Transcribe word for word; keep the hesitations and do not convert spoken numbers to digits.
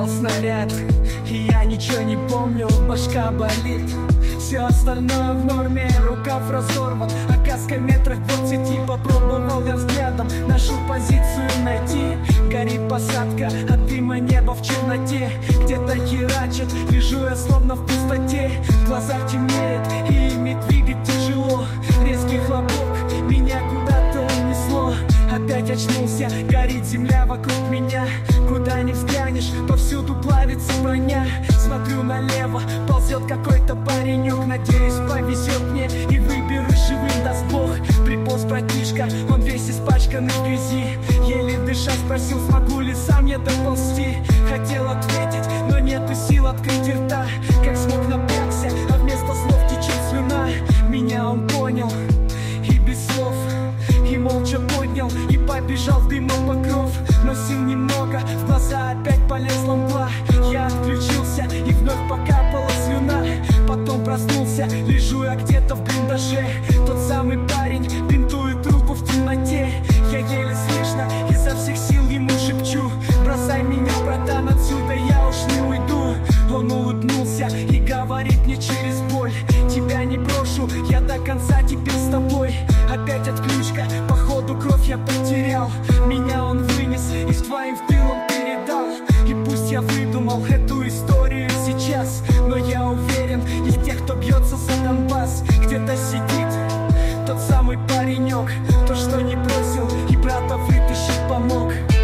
упал снаряд, и я ничего не помню, башка болит. Все остальное в норме, рукав разорван, а каска метрах двадцати. Попробовал я взглядом нашу позицию найти. Горит посадка, от дыма небо в черноте. Где-то херачит, лежу я словно в пустоте. В глазах темнеет, и ими двигать тяжело. Резкий хлопок, меня куда-то унесло. Опять очнулся, горит земля вокруг меня. Куда ни взглянешь, повсюду плавится броня. Смотрю налево, ползет какой-то паренек. Надеюсь, повезет мне и выберусь живым, даст Бог. Приполз братишка, он весь испачканный в грязи. Еле дыша спросил, смогу ли сам я доползти. Хотел ответить, но нету сил открыть рта. Как смог, напрягся, а вместо слов течет слюна. Меня он понял, и без слов, и молча поднял, и побежал в дымом покров. Но сил немного, в глаза опять полезла мгла. Я отключился, и вновь покапала слюна. Потом проснулся, лежу я где-то в блиндаже. Тот самый парень бинтует руку в темноте. Я еле слышно, изо всех сил ему шепчу: бросай меня, братан, отсюда я уж не уйду. Он улыбнулся и говорит мне через боль: тебя не брошу, я до конца теперь с тобой. Опять отключка, походу кровь я потерял. Меня он вынес и с твоим тылом передал. И пусть я выдумал эту историю сейчас, но я уверен, из тех, кто бьется за Донбасс, где-то сидит тот самый паренек, то, что не бросил и брата вытащить помог.